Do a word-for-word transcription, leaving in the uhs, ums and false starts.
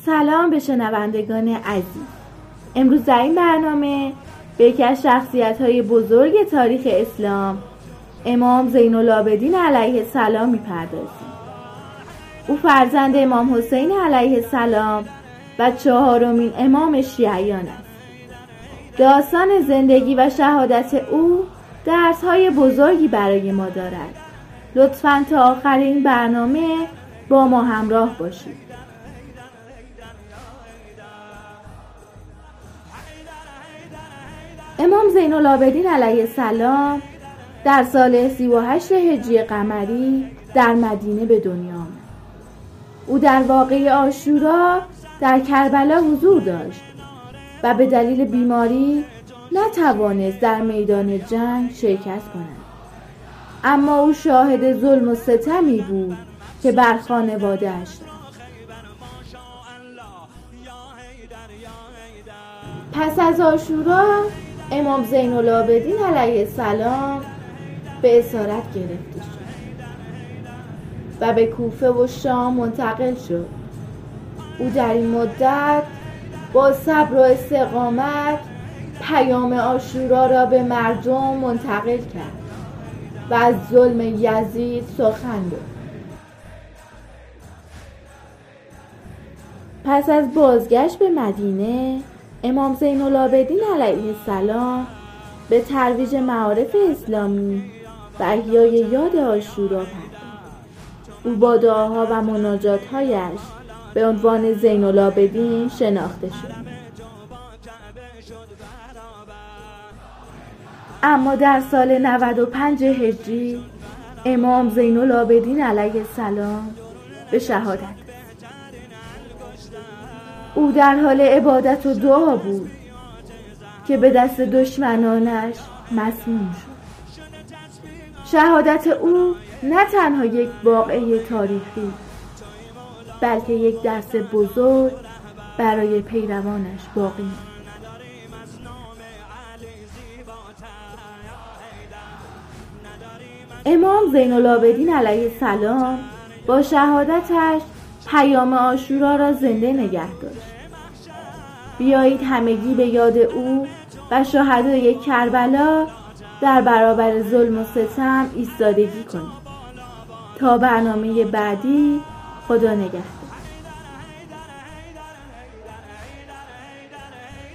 سلام به شنوندگان عزیز. امروز در این برنامه به یکی از شخصیت‌های بزرگ تاریخ اسلام، امام زین العابدین علیه السلام می‌پردازیم. او فرزند امام حسین علیه السلام و چهارمین امام شیعیان است. داستان زندگی و شهادت او درس‌های بزرگی برای ما دارد. لطفاً تا آخر این برنامه با ما همراه باشید. امام زین العابدین علیه السلام در سال سی و هشت هجری قمری در مدینه به دنیا آمد. او در واقعه عاشورا در کربلا حضور داشت و به دلیل بیماری نتوانست در میدان جنگ شرکت کند. اما او شاهد ظلم و ستمی بود که بر خانواده‌اش داشت. پس از عاشورا امام زین العابدین علیه السلام به اسارت گرفته شد و به کوفه و شام منتقل شد. او در این مدت با صبر و استقامت پیام عاشورا را به مردم منتقل کرد و از ظلم یزید سخن گفت. پس از بازگشت به مدینه، امام زین العابدین علیه السلام به ترویج معارف اسلامی و احیای یاد عاشورا پرداخت. او با دعاها و مناجات‌هایش به عنوان زین العابدین شناخته شد. اما در سال نود و پنج هجری امام زین العابدین علیه السلام به شهادت رسید. او در حال عبادت و دعا بود که به دست دشمنانش مسموم شد. شهادت او نه تنها یک واقعه تاریخی، بلکه یک درس بزرگ برای پیروانش باقی ماند. امام زین العابدین علیه السلام با شهادتش پیام عاشورا را زنده نگه داشت. بیایید همگی به یاد او و شهدای کربلا در برابر ظلم و ستم ایستادگی کنیم. تا برنامه بعدی، خدا نگهدار.